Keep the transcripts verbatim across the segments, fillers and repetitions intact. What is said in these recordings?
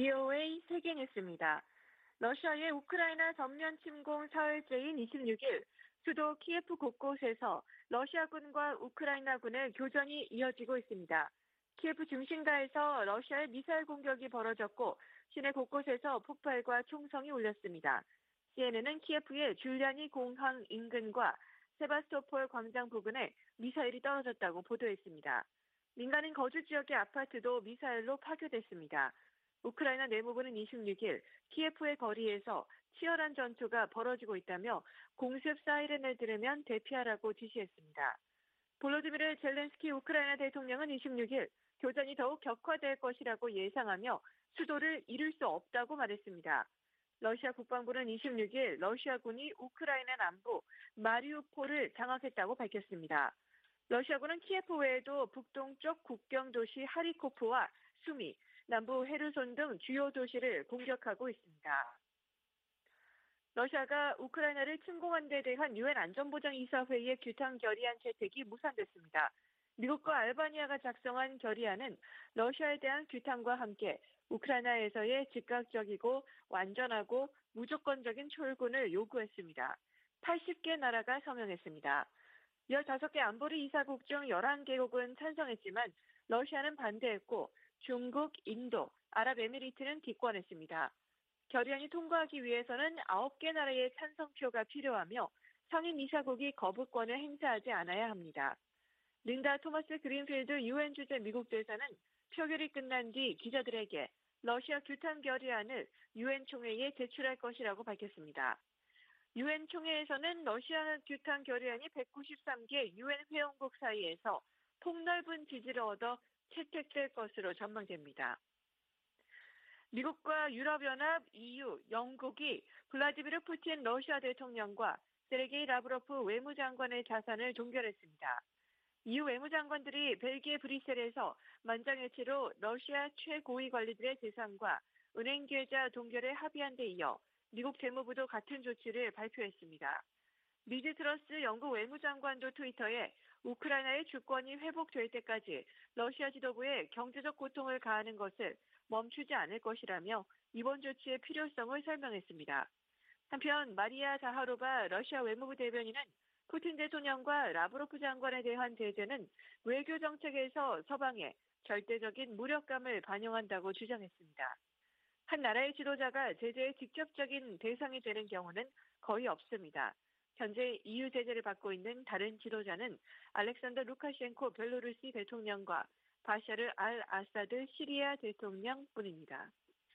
브이오에이 세계뉴스입니다. 러시아의 우크라이나 전면 침공 사흘째인 이십육 일, 수도 키예프 곳곳에서 러시아군과 우크라이나군의 교전이 이어지고 있습니다. 키예프 중심가에서 러시아의 미사일 공격이 벌어졌고 시내 곳곳에서 폭발과 총성이 울렸습니다. 씨엔엔은 키예프의 줄리아니 공항 인근과 세바스토폴 광장 부근에 미사일이 떨어졌다고 보도했습니다. 민간인 거주 지역의 아파트도 미사일로 파괴됐습니다. 우크라이나 내무부는 이십육 일 키예프의 거리에서 치열한 전투가 벌어지고 있다며 공습 사이렌을 들으면 대피하라고 지시했습니다. 볼로디미르 젤렌스키 우크라이나 대통령은 이십육 일 교전이 더욱 격화될 것이라고 예상하며 수도를 잃을 수 없다고 말했습니다. 러시아 국방부는 이십육 일 러시아군이 우크라이나 남부 마리우폴을 장악했다고 밝혔습니다. 러시아군은 키예프 외에도 북동쪽 국경 도시 하리코프와 수미, 남부 헤르손 등 주요 도시를 공격하고 있습니다. 러시아가 우크라이나를 침공한 데 대한 유엔 안전보장이사회의 규탄 결의안 채택이 무산됐습니다. 미국과 알바니아가 작성한 결의안은 러시아에 대한 규탄과 함께 우크라이나에서의 즉각적이고 완전하고 무조건적인 철군을 요구했습니다. 팔십 개 나라가 서명했습니다. 열다섯 개 안보리 이사국 중 열한 개국은 찬성했지만 러시아는 반대했고 중국, 인도, 아랍에미리트는 기권했습니다. 결의안이 통과하기 위해서는 아홉 개 나라의 찬성표가 필요하며 상임 이사국이 거부권을 행사하지 않아야 합니다. 린다 토마스 그린필드 유엔 주재 미국 대사는 표결이 끝난 뒤 기자들에게 러시아 규탄 결의안을 유엔 총회에 제출할 것이라고 밝혔습니다. 유엔 총회에서는 러시아 규탄 결의안이 백구십삼 개 유엔 회원국 사이에서 폭넓은 지지를 얻어 채택될 것으로 전망됩니다. 미국과 유럽연합, 이유, 영국이 블라디미르 푸틴 러시아 대통령과 세르게이 라브로프 외무장관의 자산을 동결했습니다. 이유 외무장관들이 벨기에 브뤼셀에서 만장일치로 러시아 최고위 관리들의 재산과 은행 계좌 동결에 합의한 데 이어 미국 재무부도 같은 조치를 발표했습니다. 리즈 트러스 영국 외무장관도 트위터에 우크라이나의 주권이 회복될 때까지 러시아 지도부에 경제적 고통을 가하는 것을 멈추지 않을 것이라며 이번 조치의 필요성을 설명했습니다. 한편 마리아 자하로바 러시아 외무부 대변인은 푸틴 대통령과 라브로프 장관에 대한 제재는 외교 정책에서 서방의 절대적인 무력감을 반영한다고 주장했습니다. 한 나라의 지도자가 제재의 직접적인 대상이 되는 경우는 거의 없습니다. 현재 이유 제재를 받고 있는 다른 지도자는 알렉산더 루카셴코 벨로루시 대통령과 바샤르 알 아사드 시리아 대통령뿐입니다.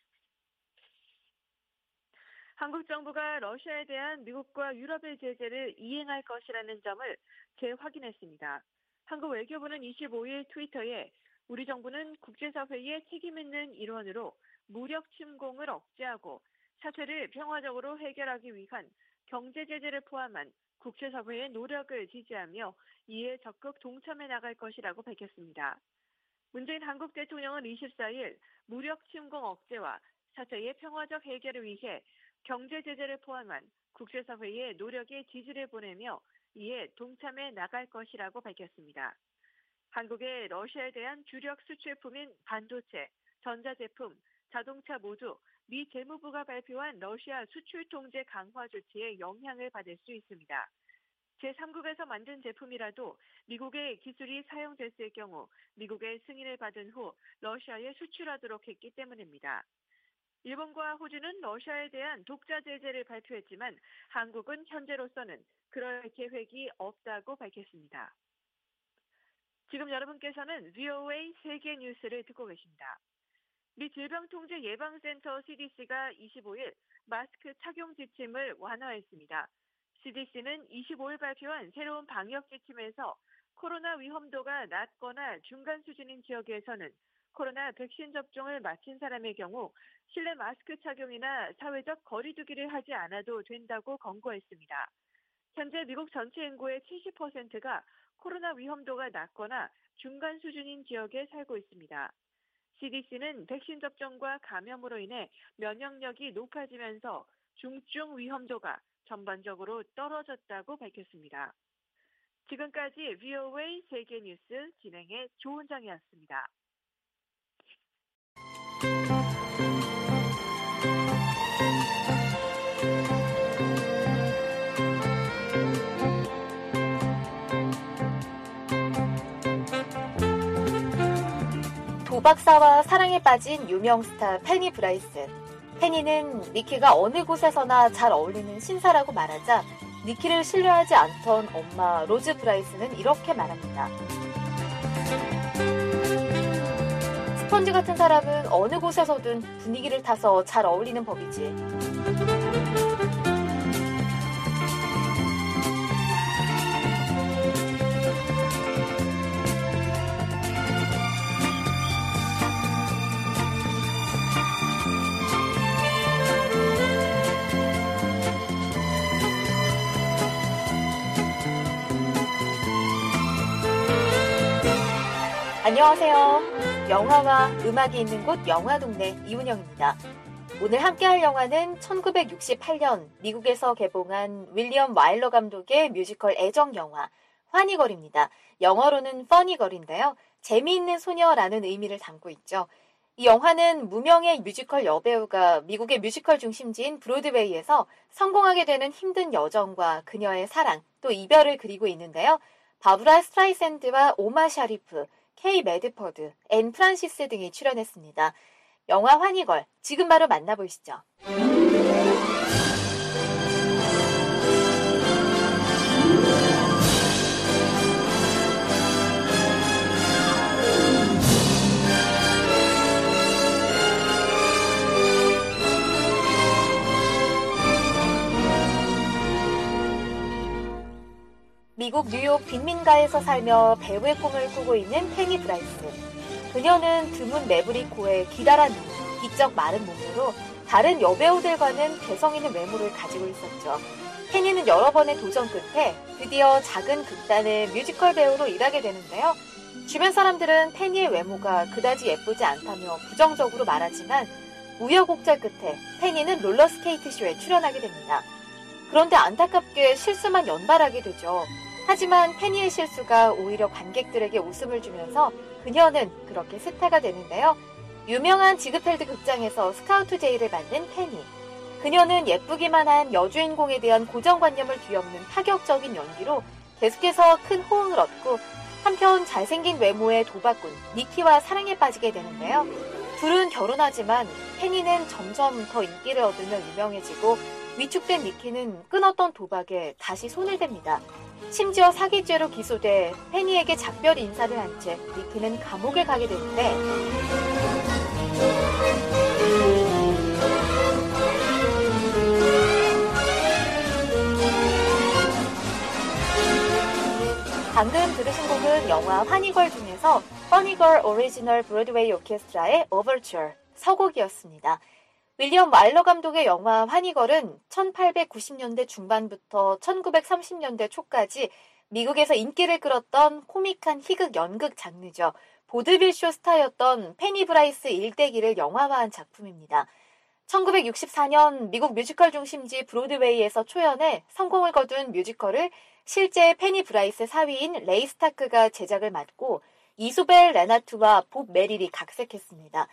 한국 정부가 러시아에 대한 미국과 유럽의 제재를 이행할 것이라는 점을 재확인했습니다. 한국 외교부는 이십오 일 트위터에 우리 정부는 국제사회의 책임 있는 일원으로 무력 침공을 억제하고 사태를 평화적으로 해결하기 위한 경제 제재를 포함한 국제사회의 노력을 지지하며 이에 적극 동참해 나갈 것이라고 밝혔습니다. 문재인 한국 대통령은 이십사 일 무력 침공 억제와 사태의 평화적 해결을 위해 경제 제재를 포함한 국제사회의 노력에 지지를 보내며 이에 동참해 나갈 것이라고 밝혔습니다. 한국의 러시아에 대한 주력 수출품인 반도체, 전자제품, 자동차 모두 미 재무부가 발표한 러시아 수출 통제 강화 조치에 영향을 받을 수 있습니다. 제삼국에서 만든 제품이라도 미국의 기술이 사용됐을 경우 미국의 승인을 받은 후 러시아에 수출하도록 했기 때문입니다. 일본과 호주는 러시아에 대한 독자 제재를 발표했지만 한국은 현재로서는 그럴 계획이 없다고 밝혔습니다. 지금 여러분께서는 브이오에이 세계 뉴스를 듣고 계십니다. 미 질병통제예방센터 씨디씨가 이십오 일 마스크 착용 지침을 완화했습니다. 씨디씨는 이십오 일 발표한 새로운 방역 지침에서 코로나 위험도가 낮거나 중간 수준인 지역에서는 코로나 백신 접종을 마친 사람의 경우 실내 마스크 착용이나 사회적 거리 두기를 하지 않아도 된다고 권고했습니다. 현재 미국 전체 인구의 칠십 퍼센트가 코로나 위험도가 낮거나 중간 수준인 지역에 살고 있습니다. 씨디씨는 백신 접종과 감염으로 인해 면역력이 높아지면서 중증 위험도가 전반적으로 떨어졌다고 밝혔습니다. 지금까지 브이오에이 세계뉴스 진행의 조은정이었습니다. 도박사와 사랑에 빠진 유명 스타 페니 브라이스. 페니는 니키가 어느 곳에서나 잘 어울리는 신사라고 말하자 니키를 신뢰하지 않던 엄마 로즈 브라이스는 이렇게 말합니다. 스펀지 같은 사람은 어느 곳에서든 분위기를 타서 잘 어울리는 법이지. 안녕하세요. 영화와 음악이 있는 곳 영화동네 이훈영입니다. 오늘 함께할 영화는 천구백육십팔 년 미국에서 개봉한 윌리엄 와일러 감독의 뮤지컬 애정영화 환희걸입니다. 영어로는 퍼니걸인데요. 재미있는 소녀라는 의미를 담고 있죠. 이 영화는 무명의 뮤지컬 여배우가 미국의 뮤지컬 중심지인 브로드웨이에서 성공하게 되는 힘든 여정과 그녀의 사랑, 또 이별을 그리고 있는데요. 바브라 스트라이샌드와 오마 샤리프, 케이 매드퍼드, 앤 프란시스 등이 출연했습니다. 영화 환희걸, 지금 바로 만나보시죠. 미국 뉴욕 빈민가에서 살며 배우의 꿈을 꾸고 있는 페니 브라이스. 그녀는 드문 매부리코에 기다란 눈, 비쩍 마른 몸매로 다른 여배우들과는 개성 있는 외모를 가지고 있었죠. 페니는 여러 번의 도전 끝에 드디어 작은 극단의 뮤지컬 배우로 일하게 되는데요. 주변 사람들은 페니의 외모가 그다지 예쁘지 않다며 부정적으로 말하지만 우여곡절 끝에 페니는 롤러스케이트 쇼에 출연하게 됩니다. 그런데 안타깝게 실수만 연발하게 되죠. 하지만 페니의 실수가 오히려 관객들에게 웃음을 주면서 그녀는 그렇게 스타가 되는데요. 유명한 지그펠드 극장에서 스카우트 제의를 받는 페니. 그녀는 예쁘기만 한 여주인공에 대한 고정관념을 뒤엎는 파격적인 연기로 계속해서 큰 호응을 얻고 한편 잘생긴 외모의 도박꾼 니키와 사랑에 빠지게 되는데요. 둘은 결혼하지만 페니는 점점 더 인기를 얻으며 유명해지고 위축된 니키는 끊었던 도박에 다시 손을 댑니다. 심지어 사기죄로 기소돼 페니에게 작별 인사를 한 채 니키는 감옥에 가게 되는데 방금 들으신 곡은 영화 환희걸 중에서 퍼니걸 오리지널 브로드웨이 오케스트라의 오버처 서곡이었습니다. 윌리엄 와일러 감독의 영화 환희걸은 천팔백구십 년대 중반부터 천구백삼십 년대 초까지 미국에서 인기를 끌었던 코믹한 희극 연극 장르죠. 보드빌쇼 스타였던 페니 브라이스 일대기를 영화화한 작품입니다. 천구백육십사 년 미국 뮤지컬 중심지 브로드웨이에서 초연해 성공을 거둔 뮤지컬을 실제 페니 브라이스 사위인 레이 스타크가 제작을 맡고 이소벨 레나트와 복 메릴이 각색했습니다.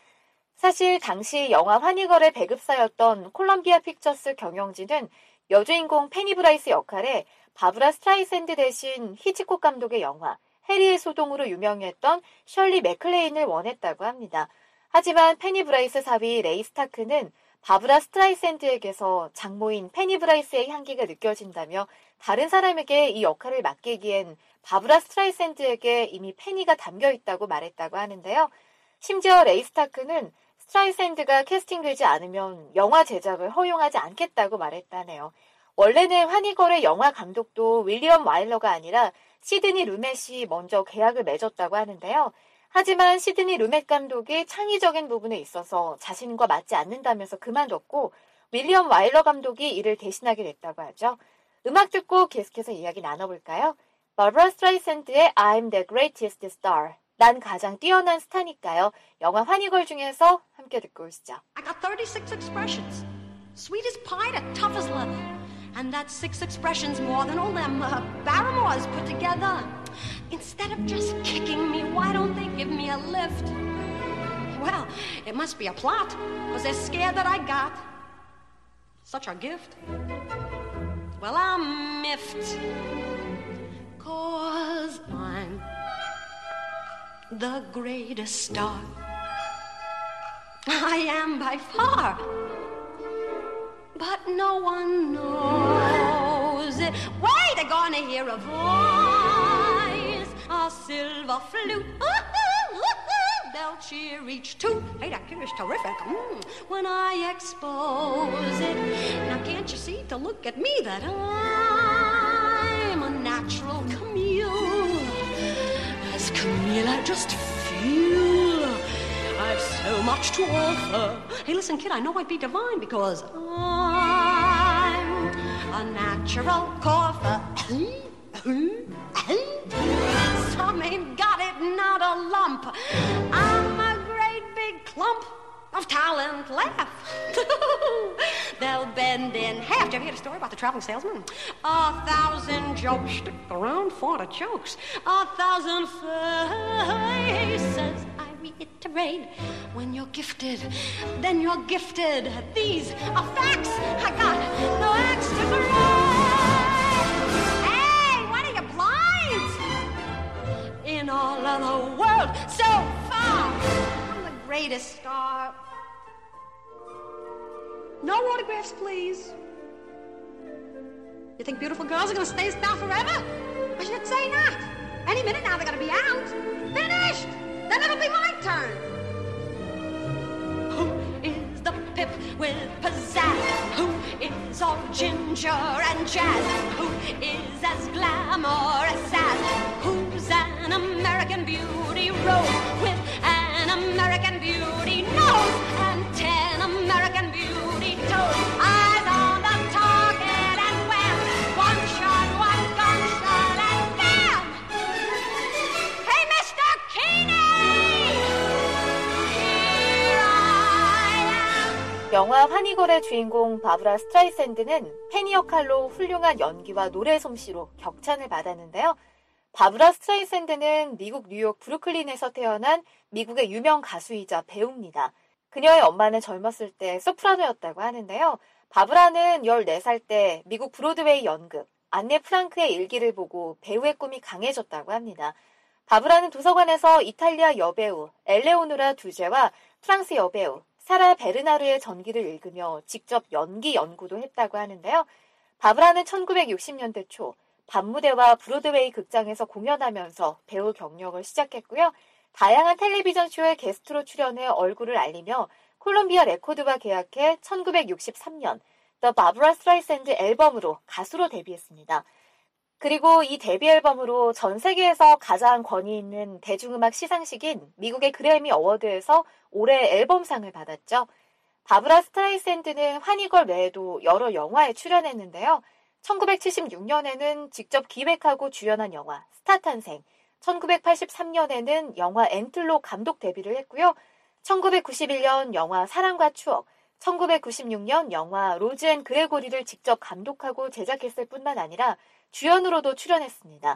사실 당시 영화 환희걸의 배급사였던 콜럼비아 픽처스 경영진은 여주인공 페니 브라이스 역할에 바브라 스트라이샌드 대신 히치콕 감독의 영화 해리의 소동으로 유명했던 셜리 맥클레인을 원했다고 합니다. 하지만 페니 브라이스 사위 레이 스타크는 바브라 스트라이샌드에게서 장모인 페니 브라이스의 향기가 느껴진다며 다른 사람에게 이 역할을 맡기기엔 바브라 스트라이샌드에게 이미 페니가 담겨있다고 말했다고 하는데요. 심지어 레이 스타크는 스트라이샌드가 캐스팅되지 않으면 영화 제작을 허용하지 않겠다고 말했다네요. 원래는 환희걸의 영화 감독도 윌리엄 와일러가 아니라 시드니 루멧이 먼저 계약을 맺었다고 하는데요. 하지만 시드니 루멧 감독이 창의적인 부분에 있어서 자신과 맞지 않는다면서 그만뒀고 윌리엄 와일러 감독이 이를 대신하게 됐다고 하죠. 음악 듣고 계속해서 이야기 나눠볼까요? 바브라 스트라이샌드의 I'm the greatest star. 난 가장 뛰어난 스타니까요. 영화 환희걸 중에서 함께 듣고 오시죠. I got thirty-six expressions. Sweet as pie to tough as leather. And that's six expressions more than all them uh, Barrymores put together. Instead of just kicking me, why don't they give me a lift? Well, it must be a plot, because they're scared that I got such a gift. Well, I'm miffed, cause I'm the greatest star. I am by far, but no one knows it. Wait, they're gonna hear a voice, a silver flute. They'll cheer each toot. Hey, that kid is terrific. Mm, when I expose it. Now, can't you see to look at me that I'm a natural Camille? As Camille, I just feel I've so much to offer. Hey, listen, kid, I know I'd be divine because I'm a natural cougher. Some ain't got it, not a lump. I'm a great big clump of talent left. They'll bend in half. Did you ever hear a story about the traveling salesman? A thousand jokes stick around for the jokes. A thousand faces. I reiterate, when you're gifted, then you're gifted. These are facts. I got no axe to grind. Hey, what are you, blind? In all of the world, so far, I'm the greatest star. No autographs, please. You think beautiful girls are going to stay a star forever? I should say not. Any minute now they're going to be out. Finished! Then it'll be my turn. Who is the pip with pizzazz? Who is all ginger and jazz? Who is as glamorous as? Who's an American beauty rose with an American beauty nose and ten American beauty toes? Eyes on the target and wham! One shot, one gunshot and bam! Hey, Mister Keeney! Here I am! 영화 환희걸의 주인공 바브라 스트라이샌드는 페니 역할로 훌륭한 연기와 노래 솜씨로 격찬을 받았는데요. 바브라 스트라이샌드는 미국 뉴욕 브루클린에서 태어난 미국의 유명 가수이자 배우입니다. 그녀의 엄마는 젊었을 때 소프라노였다고 하는데요. 바브라는 열네 살 때 미국 브로드웨이 연극 안네 프랑크의 일기를 보고 배우의 꿈이 강해졌다고 합니다. 바브라는 도서관에서 이탈리아 여배우 엘레오노라 두제와 프랑스 여배우 사라 베르나르의 전기를 읽으며 직접 연기 연구도 했다고 하는데요. 바브라는 천구백육십 년대 초 밤무대와 브로드웨이 극장에서 공연하면서 배우 경력을 시작했고요. 다양한 텔레비전 쇼에 게스트로 출연해 얼굴을 알리며 콜롬비아 레코드와 계약해 천구백육십삼 년 The Barbara Streisand 앨범으로 가수로 데뷔했습니다. 그리고 이 데뷔 앨범으로 전 세계에서 가장 권위 있는 대중음악 시상식인 미국의 그래미 어워드에서 올해 앨범상을 받았죠. 바브라 스트라이샌드는 환희걸 외에도 여러 영화에 출연했는데요. 천구백칠십육 년에는 직접 기획하고 주연한 영화 스타탄생, 천구백팔십삼 년에는 영화 앤틀로 감독 데뷔를 했고요. 천구백구십일 년 영화 사랑과 추억, 천구백구십육 년 영화 로즈 앤 그레고리를 직접 감독하고 제작했을 뿐만 아니라 주연으로도 출연했습니다.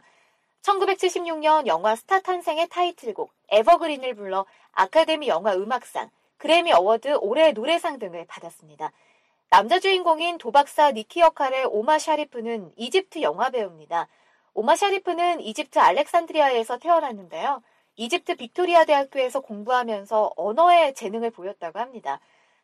천구백칠십육 년 영화 스타탄생의 타이틀곡 에버그린을 불러 아카데미 영화 음악상, 그래미 어워드 올해의 노래상 등을 받았습니다. 남자 주인공인 도박사 니키 역할의 오마 샤리프는 이집트 영화배우입니다. 오마 샤리프는 이집트 알렉산드리아에서 태어났는데요. 이집트 빅토리아 대학교에서 공부하면서 언어에 재능을 보였다고 합니다.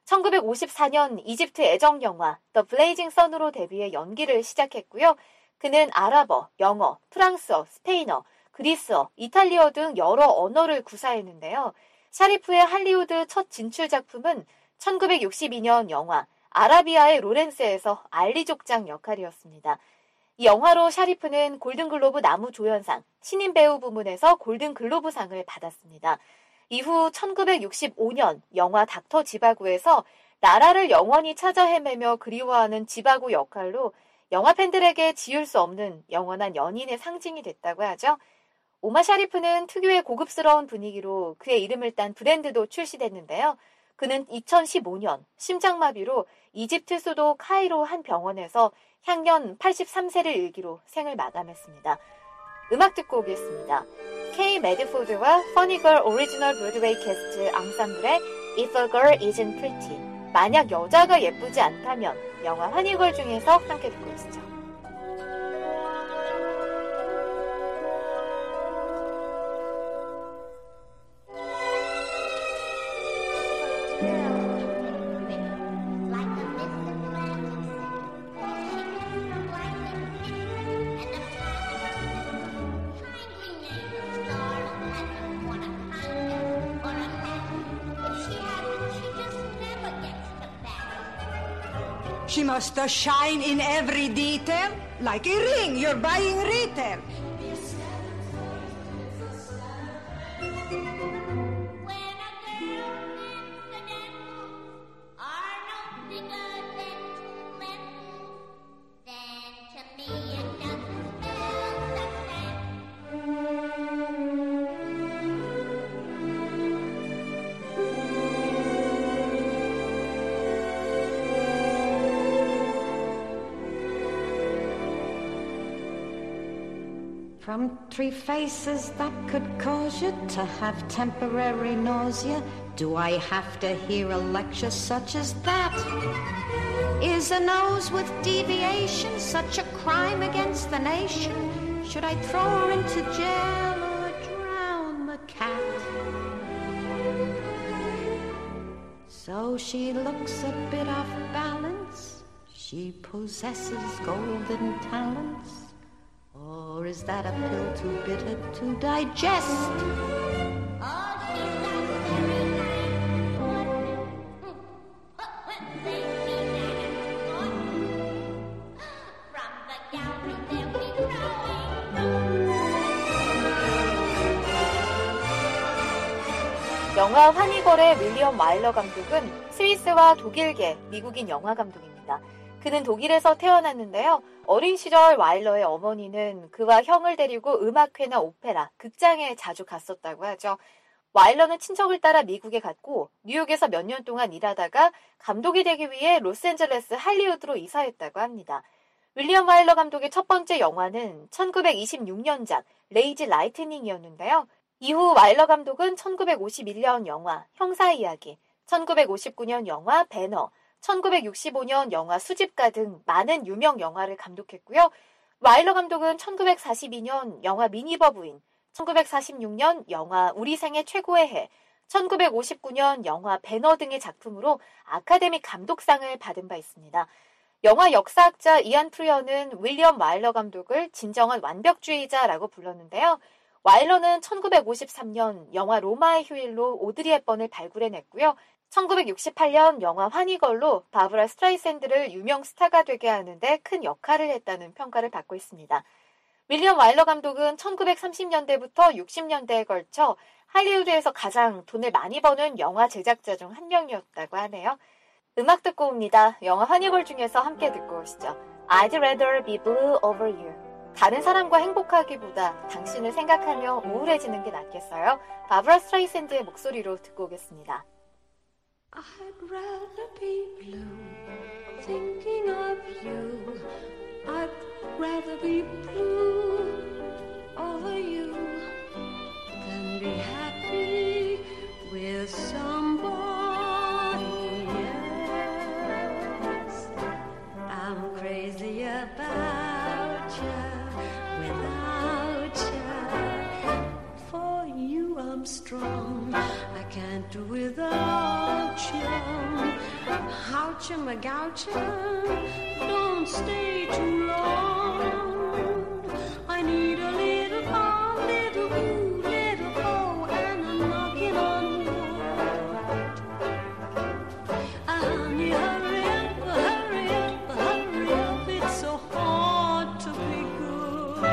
천구백오십사 년 이집트 애정영화 The Blazing Sun으로 데뷔해 연기를 시작했고요. 그는 아랍어, 영어, 프랑스어, 스페인어, 그리스어, 이탈리어 등 여러 언어를 구사했는데요. 샤리프의 할리우드 첫 진출 작품은 천구백육십이 년 영화 아라비아의 로렌스에서 알리족장 역할이었습니다. 이 영화로 샤리프는 골든글로브 나무조연상, 신인 배우 부문에서 골든글로브상을 받았습니다. 이후 천구백육십오 년 영화 닥터 지바고에서 나라를 영원히 찾아 헤매며 그리워하는 지바고 역할로 영화 팬들에게 지울 수 없는 영원한 연인의 상징이 됐다고 하죠. 오마 샤리프는 특유의 고급스러운 분위기로 그의 이름을 딴 브랜드도 출시됐는데요. 그는 이천십오 년 심장마비로 이집트 수도 카이로 한 병원에서 향년 팔십삼 세를 일기로 생을 마감했습니다. 음악 듣고 오겠습니다. K 매드포드와 퍼니걸 오리지널 브로드웨이 캐스트 앙상블의 If a Girl Isn't Pretty. 만약 여자가 예쁘지 않다면 영화 환희걸 중에서 함께 듣고 오시죠. She must shine in every detail, like a ring you're buying retail. From three faces that could cause you to have temporary nausea, do I have to hear a lecture such as that? Is a nose with deviation such a crime against the nation? Should I throw her into jail or drown the cat? So she looks a bit off balance. She possesses golden talents. Or is that a pill too bitter to digest? 영화 환희걸의 윌리엄 와일러 감독은 스위스와 독일계 미국인 영화 감독입니다. 그는 독일에서 태어났는데요. 어린 시절 와일러의 어머니는 그와 형을 데리고 음악회나 오페라, 극장에 자주 갔었다고 하죠. 와일러는 친척을 따라 미국에 갔고 뉴욕에서 몇 년 동안 일하다가 감독이 되기 위해 로스앤젤레스 할리우드로 이사했다고 합니다. 윌리엄 와일러 감독의 첫 번째 영화는 천구백이십육 년작 레이지 라이트닝이었는데요. 이후 와일러 감독은 천구백오십일 년 영화 형사이야기, 천구백오십구 년 영화 배너, 천구백육십오 년 영화 수집가 등 많은 유명 영화를 감독했고요. 와일러 감독은 천구백사십이 년 영화 미니버 부인, 천구백사십육 년 영화 우리 생애 최고의 해, 천구백오십구 년 영화 배너 등의 작품으로 아카데미 감독상을 받은 바 있습니다. 영화 역사학자 이안 프리어는 윌리엄 와일러 감독을 진정한 완벽주의자라고 불렀는데요. 와일러는 천구백오십삼 년 영화 로마의 휴일로 오드리 헵번을 발굴해냈고요. 천구백육십팔 년 영화 환희걸로 바브라 스트라이샌드를 유명 스타가 되게 하는데 큰 역할을 했다는 평가를 받고 있습니다. 윌리엄 와일러 감독은 천구백삼십 년대부터 육십 년대에 걸쳐 할리우드에서 가장 돈을 많이 버는 영화 제작자 중 한 명이었다고 하네요. 음악 듣고 옵니다. 영화 환희걸 중에서 함께 듣고 오시죠. I'd rather be blue over you. 다른 사람과 행복하기보다 당신을 생각하며 우울해지는 게 낫겠어요. 바브라 스트라이샌드의 목소리로 듣고 오겠습니다. I'd rather be blue, thinking of you. I'd rather be blue over you than be happy with somebody else. I'm crazy about you, without you. For you I'm strong, I can't do without you. Houcha magoucha, don't stay too long. I need a little more, little boo, little oh, and I'm knocking on wood. Honey, hurry up, hurry up, hurry up, it's so hard to be good.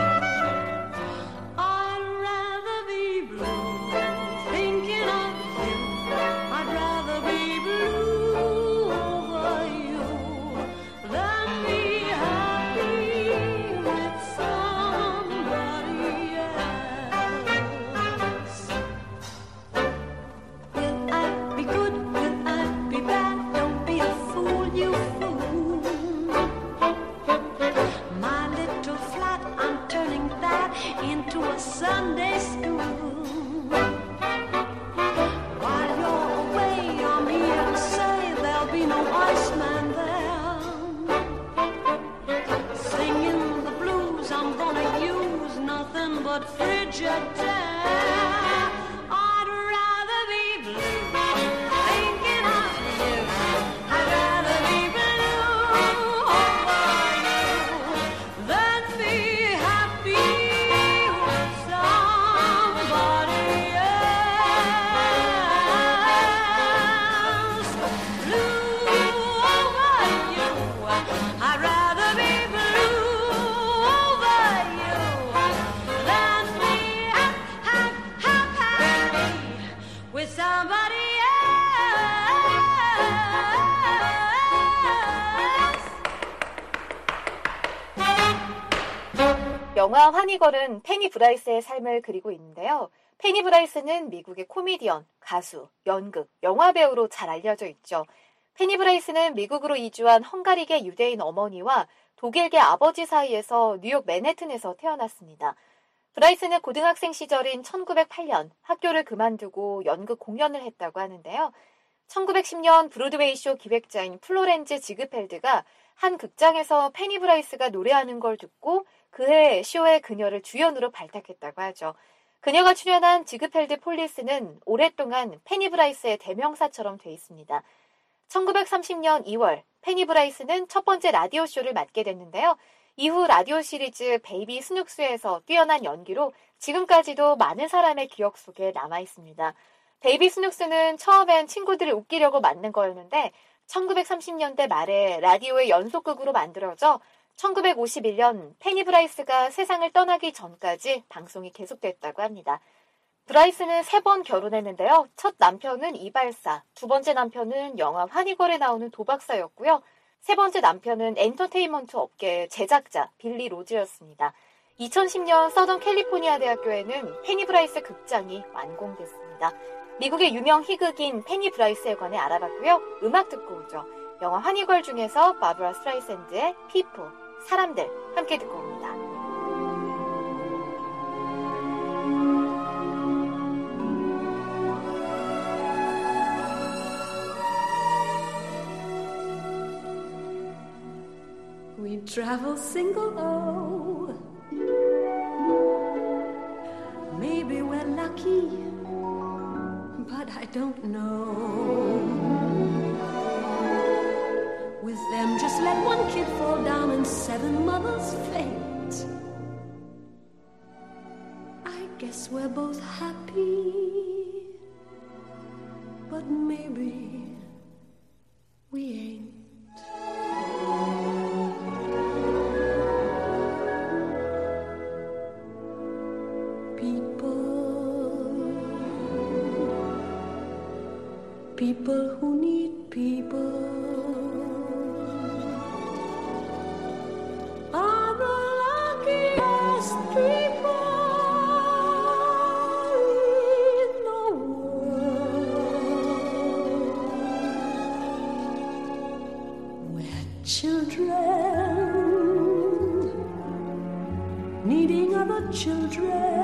I'd rather be blue, thinking of you. I'd rather be blue over you than be happy 영화 환희걸은 페니 브라이스의 삶을 그리고 있는데요. 페니 브라이스는 미국의 코미디언, 가수, 연극, 영화 배우로 잘 알려져 있죠. 페니 브라이스는 미국으로 이주한 헝가리계 유대인 어머니와 독일계 아버지 사이에서 뉴욕 맨해튼에서 태어났습니다. 브라이스는 고등학생 시절인 천구백팔 년 학교를 그만두고 연극 공연을 했다고 하는데요. 천구백십 년 브로드웨이 쇼 기획자인 플로렌즈 지그펠드가 한 극장에서 페니 브라이스가 노래하는 걸 듣고 그해 쇼에 그녀를 주연으로 발탁했다고 하죠. 그녀가 출연한 지그펠드 폴리스는 오랫동안 페니 브라이스의 대명사처럼 돼 있습니다. 천구백삼십 년 이월 페니 브라이스는 첫 번째 라디오 쇼를 맡게 됐는데요. 이후 라디오 시리즈 베이비 스눅스에서 뛰어난 연기로 지금까지도 많은 사람의 기억 속에 남아 있습니다. 베이비 스눅스는 처음엔 친구들을 웃기려고 만든 거였는데 천구백삼십 년대 말에 라디오의 연속극으로 만들어져 천구백오십일 년 페니 브라이스가 세상을 떠나기 전까지 방송이 계속됐다고 합니다. 브라이스는 세 번 결혼했는데요. 첫 남편은 이발사, 두 번째 남편은 영화 환희걸에 나오는 도박사였고요. 세 번째 남편은 엔터테인먼트 업계의 제작자 빌리 로즈였습니다. 이천십 년 서던 캘리포니아 대학교에는 페니 브라이스 극장이 완공됐습니다. 미국의 유명 희극인 페니 브라이스에 관해 알아봤고요. 음악 듣고 오죠. 영화 환희걸 중에서 바브라 스트라이샌드의 피플, 사람들 함께 듣고 옵니다. We travel single, oh, maybe we're lucky, but I don't know. With them, just let one kid fall down and seven mothers faint. I guess we're both happy, but maybe we ain't. People who need people are the luckiest people in the world. We're children needing other children.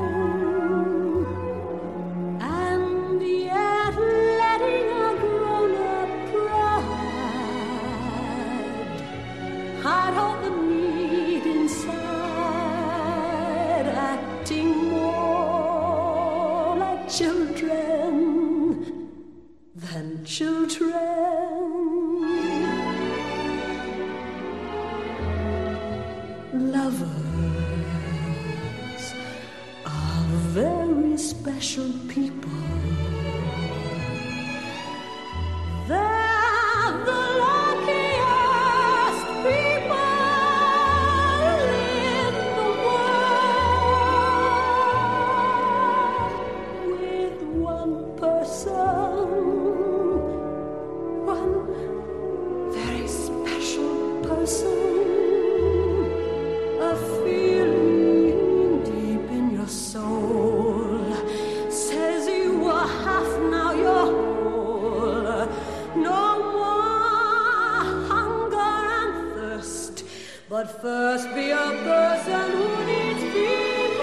Lovers are very special people. They're the luckiest people in the world. With one person, one very special person. A feeling deep in your soul says you are half, now you're whole. No more hunger and thirst, but first be a person who needs people.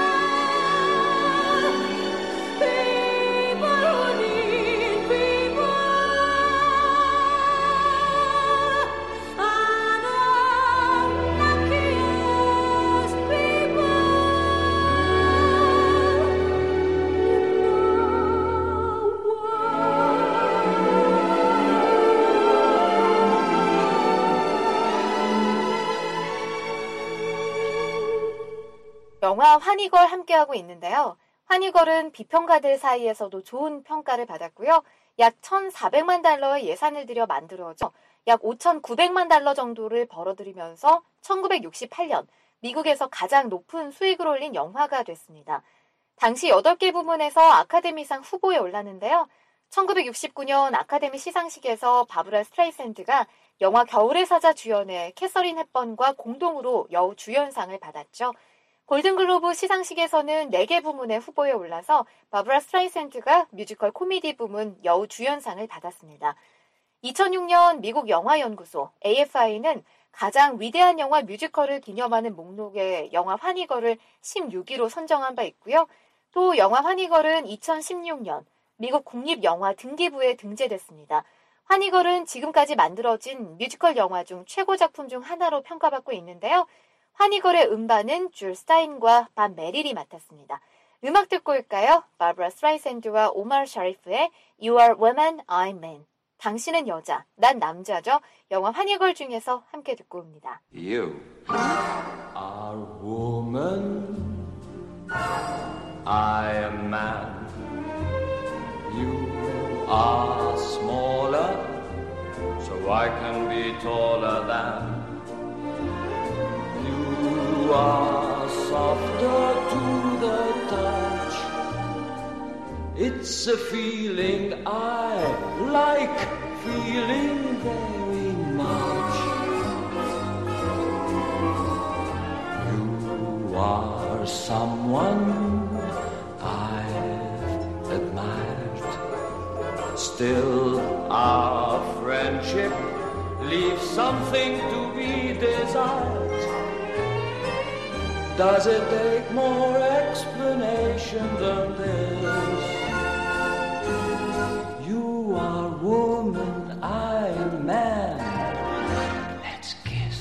People who need people. And the luckiest people in the 영화 환희걸 함께하고 있는데요. 환희걸은 비평가들 사이에서도 좋은 평가를 받았고요. 약 천사백만 달러의 예산을 들여 만들어져 약 오천구백만 달러 정도를 벌어들이면서 천구백육십팔 년 미국에서 가장 높은 수익을 올린 영화가 됐습니다. 당시 여덟 개 부문에서 아카데미상 후보에 올랐는데요. 천구백육십구 년 아카데미 시상식에서 바브라 스트라이샌드가 영화 겨울의 사자 주연의 캐서린 헵번과 공동으로 여우 주연상을 받았죠. 골든글로브 시상식에서는 네 개 부문의 후보에 올라서 바브라 스트라이샌드가 뮤지컬 코미디 부문 여우 주연상을 받았습니다. 이천육 년 미국 영화연구소 에이에프아이는 가장 위대한 영화 뮤지컬을 기념하는 목록에 영화 환희걸을 십육 위로 선정한 바 있고요. 또 영화 환희걸은 이천십육 년 미국 국립영화 등기부에 등재됐습니다. 환희걸은 지금까지 만들어진 뮤지컬 영화 중 최고 작품 중 하나로 평가받고 있는데요. 환희걸의 음반은 줄 스타인과 반 메릴이 맡았습니다. 음악 듣고 올까요? 바브라 스트라이샌드와 오마르 샤리프의 You are woman, I'm man. 당신은 여자, 난 남자죠. 영화 환희걸 중에서 함께 듣고 옵니다. You are woman, I am man. You are smaller, so I can be taller than. You are softer to the touch. It's a feeling I like, feeling very much. You are someone I've admired. Still, our friendship leaves something to be desired. Does it take more explanation than this? You are woman, I am man. Let's kiss.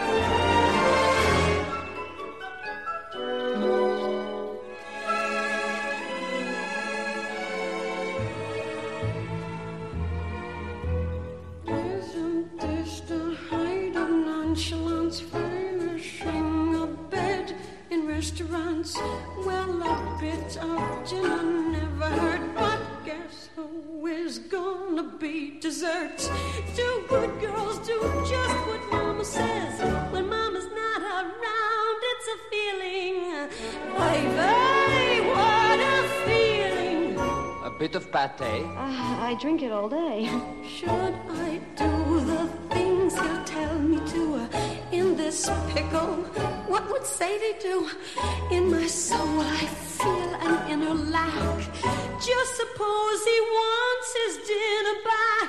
Isn't this the height of nonchalance, furnishing a bed in restaurants? Well, a bit of dinner never hurt, but guess who is gonna be dessert? Do good girls do just what Mama says? When Mama's not around, it's a feeling. Baby, what a feeling. A bit of pate. Uh, I drink it all day. Should I do the things he'll tell me to? Uh, in this pickle, what would Sadie do? In my soul I feel an inner lack. Just suppose he wants his dinner back.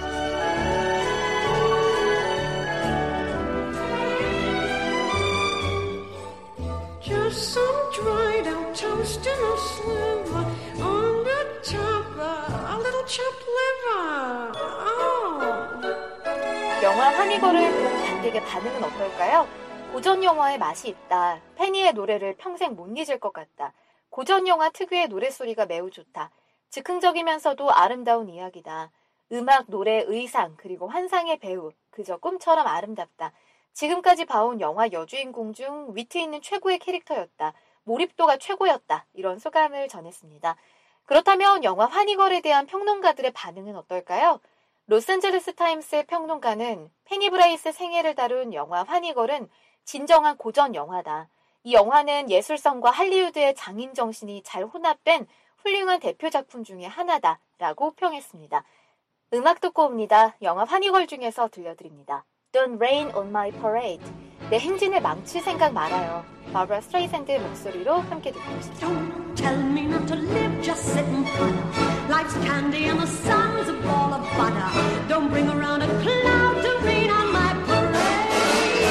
Just some dried out toast and a sliver on the top, uh, a little chopped liver. Oh. 영화 환희걸을 본 관객의 반응은 어떨까요? 고전 영화의 맛이 있다. 페니의 노래를 평생 못 잊을 것 같다. 고전 영화 특유의 노랫소리가 매우 좋다. 즉흥적이면서도 아름다운 이야기다. 음악, 노래, 의상, 그리고 환상의 배우. 그저 꿈처럼 아름답다. 지금까지 봐온 영화 여주인공 중 위트 있는 최고의 캐릭터였다. 몰입도가 최고였다. 이런 소감을 전했습니다. 그렇다면 영화 환희걸에 대한 평론가들의 반응은 어떨까요? 로스앤젤레스 타임스의 평론가는 페니 브라이스 생애를 다룬 영화 환희걸은 진정한 고전 영화다. 이 영화는 예술성과 할리우드의 장인 정신이 잘 혼합된 훌륭한 대표 작품 중에 하나다 라고 평했습니다. 음악 듣고 옵니다. 영화 환희걸 중에서 들려드립니다. Don't Rain on My Parade. 내 행진을 망칠 생각 말아요. 바브라 스트레이샌드의 목소리로 함께 듣고 오시죠. Don't tell me not to live, just sit and putter. Life's candy and the sun's a ball of butter. Don't bring around a cloud to rain on my parade.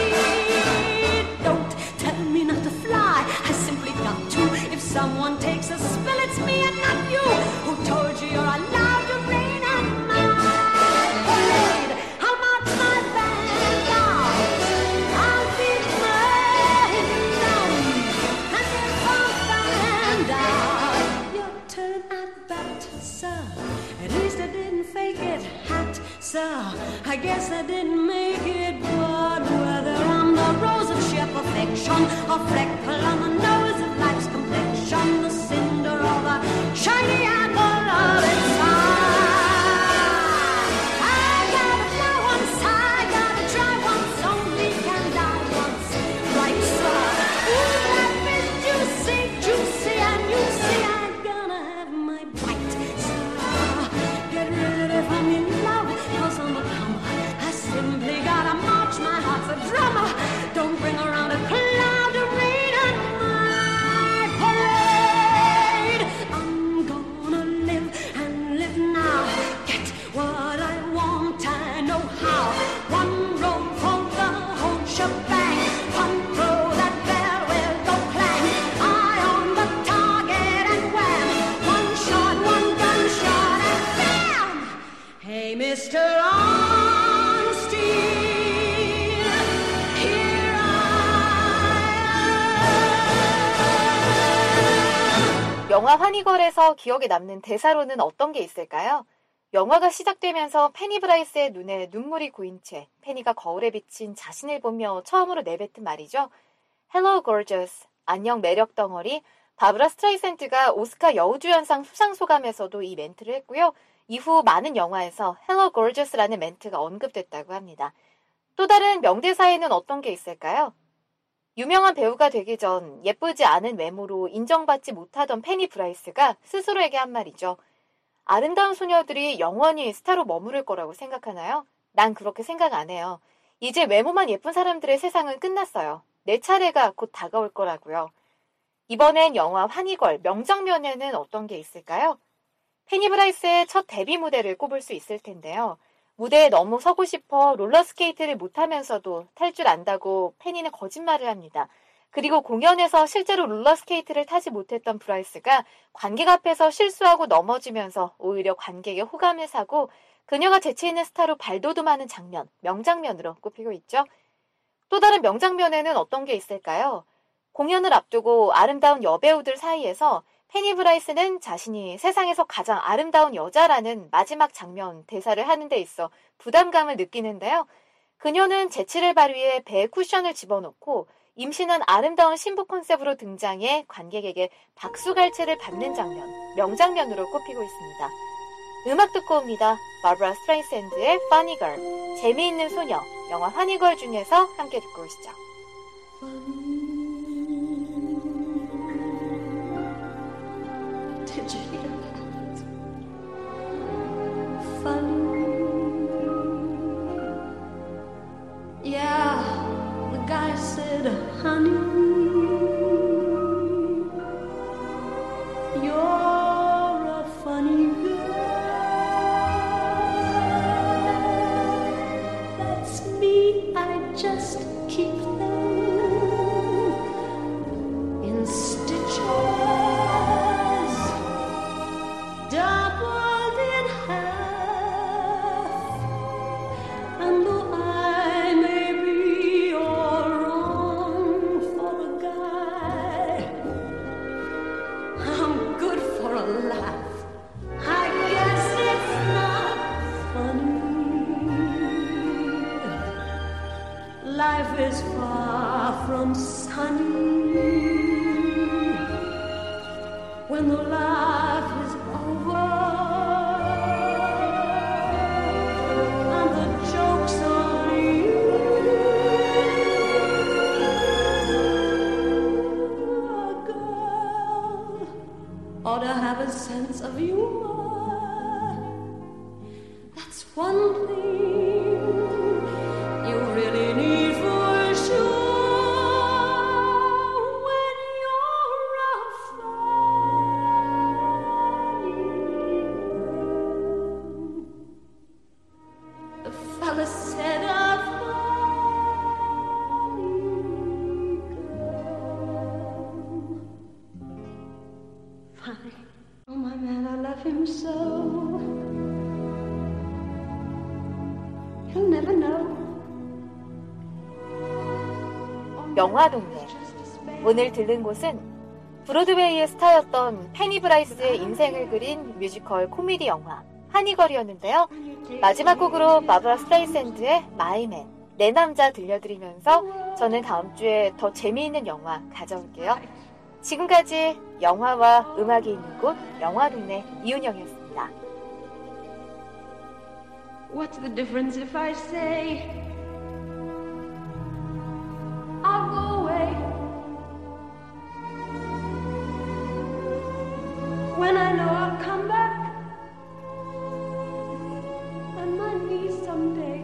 Don't tell me not to fly, I simply got to. If someone takes a spill, it's me and not you. Who told you you're allowed to rain on my parade? I'll march my band out, I'll beat my drum, and then I'll find out your turn at bat, sir. At least I didn't fake it, hat, sir. I guess I didn't make it, but whether I'm the rose of sheer perfection, a freckle on the nose of life's complexion, the cinder or the shiny apple of its eye, I gotta fly once, I gotta try once, only can die once, right, sir. Ooh, life is juicy, juicy, and you see I'm gonna have my bite, sir. Get ready if I'm in love, 'cause I'm a comer, I 영화 환희걸에서 기억에 남는 대사로는 어떤 게 있을까요? 영화가 시작되면서 페니 브라이스의 눈에 눈물이 고인 채 페니가 거울에 비친 자신을 보며 처음으로 내뱉은 말이죠. Hello gorgeous, 안녕 매력 덩어리. 바브라 스트라이샌드가 오스카 여우주연상 수상 소감에서도 이 멘트를 했고요. 이후 많은 영화에서 Hello gorgeous라는 멘트가 언급됐다고 합니다. 또 다른 명대사에는 어떤 게 있을까요? 유명한 배우가 되기 전 예쁘지 않은 외모로 인정받지 못하던 페니 브라이스가 스스로에게 한 말이죠. 아름다운 소녀들이 영원히 스타로 머무를 거라고 생각하나요? 난 그렇게 생각 안 해요. 이제 외모만 예쁜 사람들의 세상은 끝났어요. 내 차례가 곧 다가올 거라고요. 이번엔 영화 환희걸 명장면에는 어떤 게 있을까요? 페니 브라이스의 첫 데뷔 무대를 꼽을 수 있을 텐데요. 무대에 너무 서고 싶어 롤러스케이트를 못하면서도 탈 줄 안다고 페니는 거짓말을 합니다. 그리고 공연에서 실제로 롤러스케이트를 타지 못했던 브라이스가 관객 앞에서 실수하고 넘어지면서 오히려 관객의 호감을 사고 그녀가 재치있는 스타로 발돋움하는 장면, 명장면으로 꼽히고 있죠. 또 다른 명장면에는 어떤 게 있을까요? 공연을 앞두고 아름다운 여배우들 사이에서 페니 브라이스는 자신이 세상에서 가장 아름다운 여자라는 마지막 장면 대사를 하는 데 있어 부담감을 느끼는데요. 그녀는 재치를 발휘해 배에 쿠션을 집어넣고 임신한 아름다운 신부 컨셉으로 등장해 관객에게 박수갈채를 받는 장면, 명장면으로 꼽히고 있습니다. 음악 듣고 옵니다. 바브라 스트라이샌드의 Funny Girl, 재미있는 소녀, 영화 환희걸 중에서 함께 듣고 오시죠. Did you hear that? Funny. Yeah, the guy said, honey, you're a funny girl. That's me, I just keep them in stitches. Doubled in half, and though I may be all wrong for a guy, I'm good for a laugh. I guess it's not funny. Life is far from sunny when the laugh is over and the joke's on you. A girl ought to have a sense of humor. That's one thing you really need for sure. When you're a the fella said a funny girl. Funny. Oh my man, I love him so. He'll never know. 영화 동네. 오늘 들른 곳은 브로드웨이의 스타였던 페니 브라이스의 인생을 그린 뮤지컬 코미디 영화 환희걸이었는데요. 마지막 곡으로 바브라 스트라이샌드의 마이맨, 내 남자 들려드리면서 저는 다음 주에 더 재미있는 영화 가져올게요. 지금까지 영화와 음악이 있는 곳 영화 동네 이윤영이었습니다. What's the difference if I say I'll go away when I know I'll come back on my knees someday?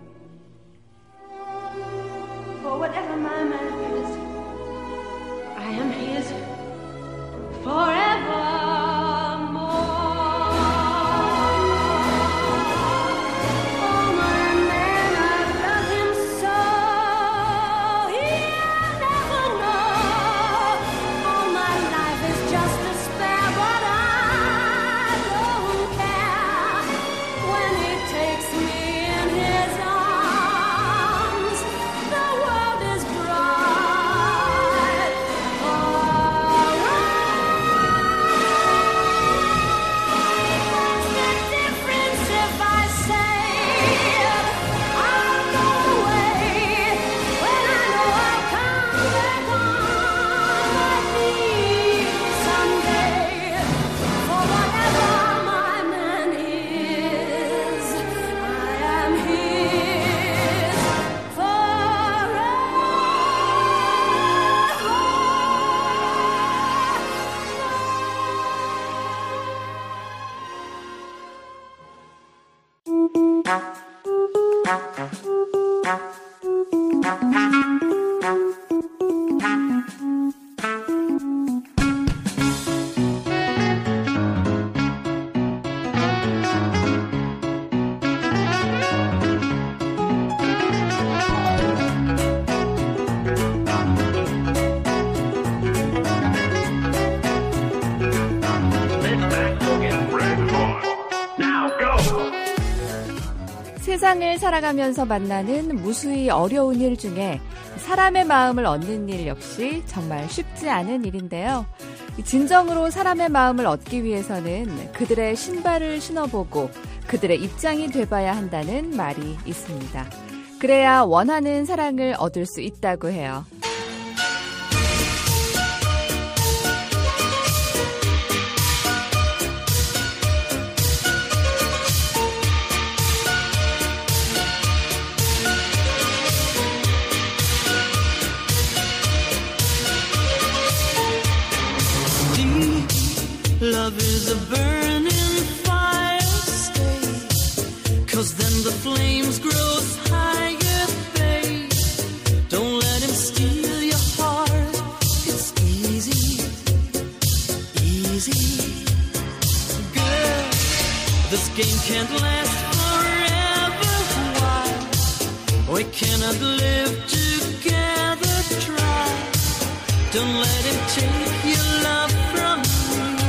For whatever my man is, I am his forever. Just a spare, but I 세상을 살아가면서 만나는 무수히 어려운 일 중에 사람의 마음을 얻는 일 역시 정말 쉽지 않은 일인데요. 진정으로 사람의 마음을 얻기 위해서는 그들의 신발을 신어보고 그들의 입장이 돼봐야 한다는 말이 있습니다. 그래야 원하는 사랑을 얻을 수 있다고 해요. Love is a burning fire, stay, 'cause then the flames grow higher, babe. Don't let him steal your heart, it's easy, easy. Girl, this game can't last forever, why? We cannot live together, try. Don't let him take your love from you.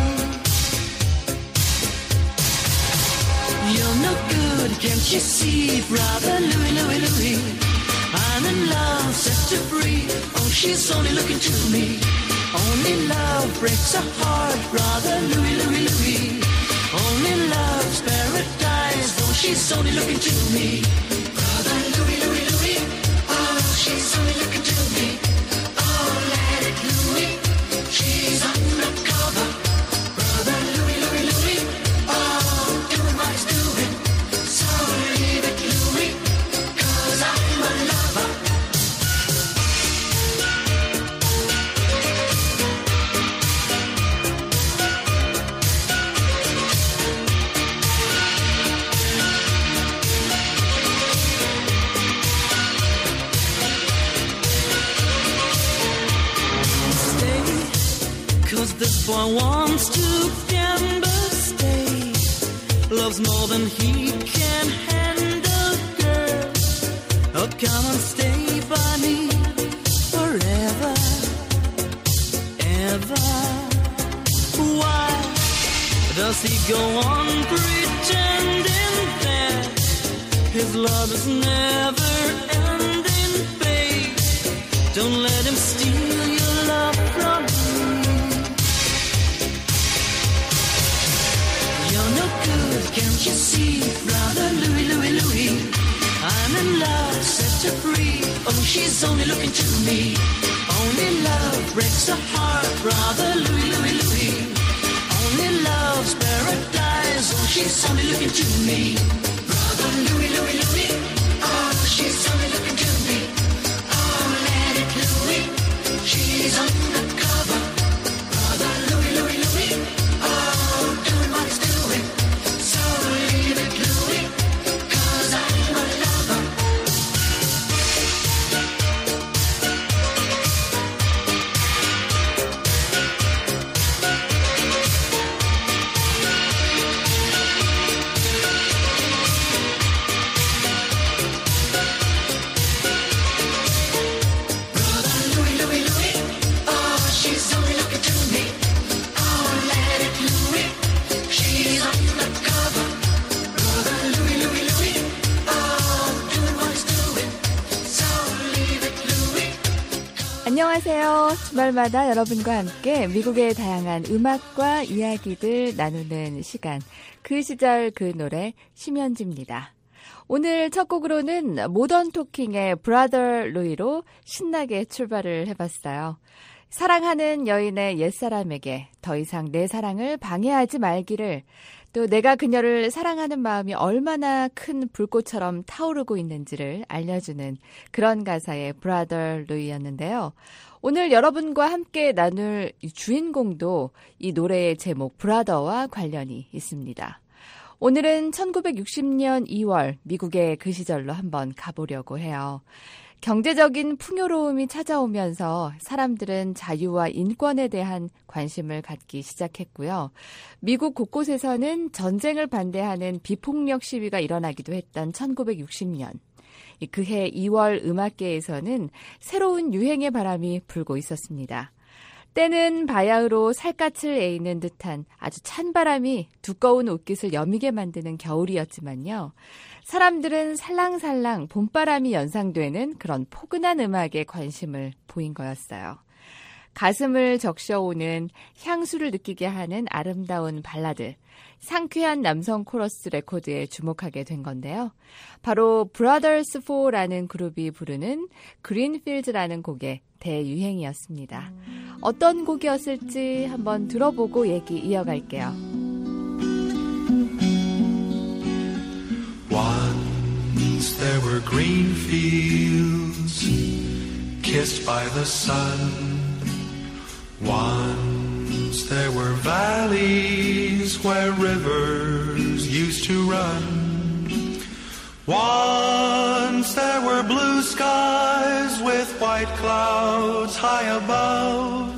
You're no good, can't you see, brother Louie, Louie, Louie? I'm in love, set to free. Oh, she's only looking to me. Only love breaks a heart, brother Louie, Louie, Louie. Only love's paradise. Oh, she's only looking to me. Brother Louie, Louie, Louie. Oh, she's only looking to me. Oh, let it Louie. She's undercover. Brother Louie, Louie, Louie. Oh, doing what he's doing. So leave it Louie, 'cause I'm a lover. Stay, 'cause this boy wants to gamble. Stay, loves more than he can handle, girl. Oh, come and stay by me forever, ever. Why does he go on pretending that his love is never ending, babe? Don't let him steal your love from me. You're no good, can't you see, brother Louie, Louie, Louie? I'm in love, set her free. Oh, she's only looking to me. Only love breaks a heart, brother Louie, Louie, Louie. Only love's paradise. Oh, she's only looking to me. Brother Louie, Louie, Louie. Oh, she's only looking to me. Oh, let it Louie. She's undercover. Brother Louie, Louie, Louie. Oh, doing what he's doing. So leave it Louie, 'cause I'm a lover. Brother Louie, Louie, Louie. Oh, she's only looking to me. Oh, let it Louie. She's undercover. Brother Louie, Louie, Louie. Oh, doing what he's doing. So leave it Louie. 안녕하세요. 주말마다 여러분과 함께 미국의 다양한 음악과 이야기들 나누는 시간. 그 시절 그 노래 심현지입니다. 오늘 첫 곡으로는 모던 토킹의 브라더 루이로 신나게 출발을 해봤어요. 사랑하는 여인의 옛사람에게 더 이상 내 사랑을 방해하지 말기를, 또 내가 그녀를 사랑하는 마음이 얼마나 큰 불꽃처럼 타오르고 있는지를 알려주는 그런 가사의 브라더 루이였는데요. 오늘 여러분과 함께 나눌 이 주인공도 이 노래의 제목 브라더와 관련이 있습니다. 오늘은 천구백육십 년 이월 미국의 그 시절로 한번 가보려고 해요. 경제적인 풍요로움이 찾아오면서 사람들은 자유와 인권에 대한 관심을 갖기 시작했고요. 미국 곳곳에서는 전쟁을 반대하는 비폭력 시위가 일어나기도 했던 천구백육십 년. 그해 이월 음악계에서는 새로운 유행의 바람이 불고 있었습니다. 때는 바야흐로 살갗을 에이는 듯한 아주 찬바람이 두꺼운 옷깃을 여미게 만드는 겨울이었지만요. 사람들은 살랑살랑 봄바람이 연상되는 그런 포근한 음악에 관심을 보인 거였어요. 가슴을 적셔오는 향수를 느끼게 하는 아름다운 발라드, 상쾌한 남성 코러스 레코드에 주목하게 된 건데요. 바로 브라더스 포라는 그룹이 부르는 그린필드라는 곡의 대유행이었습니다. 어떤 곡이었을지 한번 들어보고 얘기 이어갈게요. Once there were green fields kissed by the sun. Once there were valleys where rivers used to run. Once there were blue skies with white clouds high above.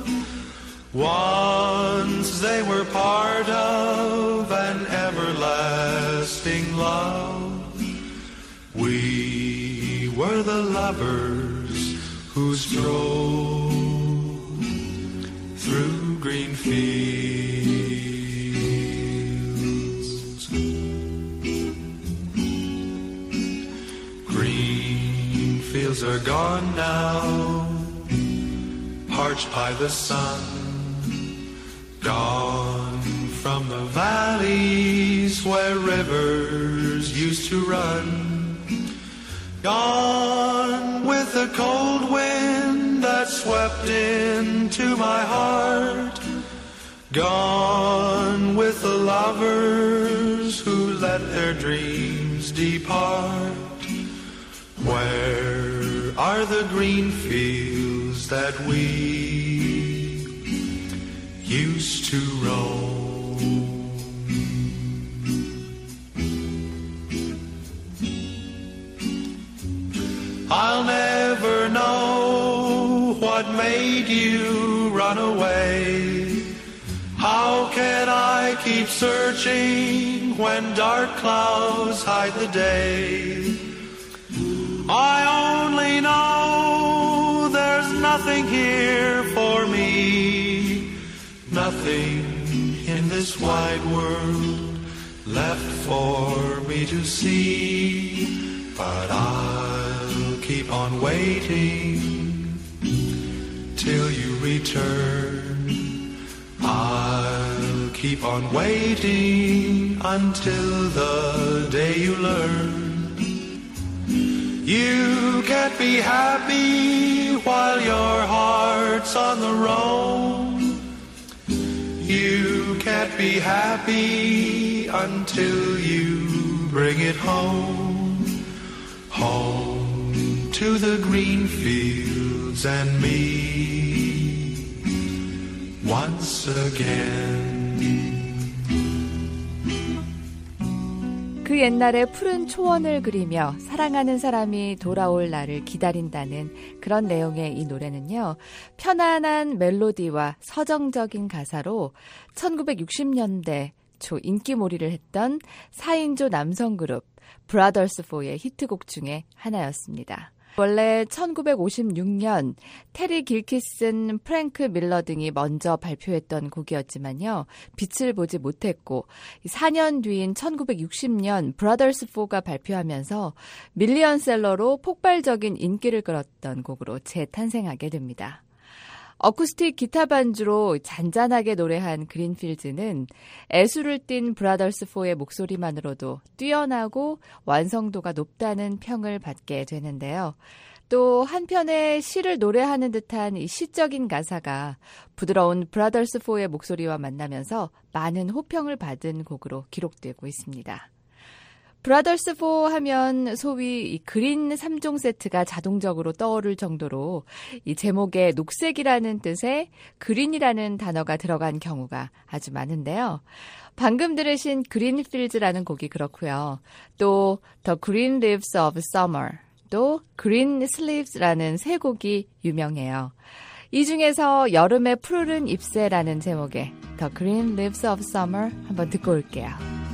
Once they were part of an everlasting love. We were the lovers who strolled through green fields. Green fields are gone now, parched by the sun. Gone from the valleys where rivers used to run. Gone with the cold wind that swept into my heart. Gone with the lovers who let their dreams depart. Where are the green fields that we used to roam? I'll never know what made you run away. How can I keep searching when dark clouds hide the day? I only know there's nothing here for me, nothing in this wide world left for me to see. But I'll keep on waiting till you return. I'll keep on waiting until the day you learn. You can't be happy while your heart's on the roam. You can't be happy until you bring it home. Home to the green fields and me once again. 그 옛날에 푸른 초원을 그리며 사랑하는 사람이 돌아올 날을 기다린다는 그런 내용의 이 노래는요. 편안한 멜로디와 서정적인 가사로 천구백육십 년대 초 인기몰이를 했던 사 인조 남성 그룹 브라더스 포의 히트곡 중에 하나였습니다. 원래 천구백오십육 년 테리 길키슨, 프랭크 밀러 등이 먼저 발표했던 곡이었지만요. 빛을 보지 못했고 사 년 뒤인 천구백육십 년 브라더스 포가 발표하면서 밀리언셀러로 폭발적인 인기를 끌었던 곡으로 재탄생하게 됩니다. 어쿠스틱 기타 반주로 잔잔하게 노래한 그린필드는 애수를 띤 브라더스 포의 목소리만으로도 뛰어나고 완성도가 높다는 평을 받게 되는데요. 또 한편에 시를 노래하는 듯한 이 시적인 가사가 부드러운 브라더스 포의 목소리와 만나면서 많은 호평을 받은 곡으로 기록되고 있습니다. 브라더스 포 하면 소위 이 그린 삼 종 세트가 자동적으로 떠오를 정도로 이 제목에 녹색이라는 뜻의 그린이라는 단어가 들어간 경우가 아주 많은데요. 방금 들으신 그린필즈라는 곡이 그렇고요. 또 The Green Leaves of Summer, 또 Green Sleeves라는 세 곡이 유명해요. 이 중에서 여름의 푸르른 잎새라는 제목의 The Green Leaves of Summer 한번 듣고 올게요.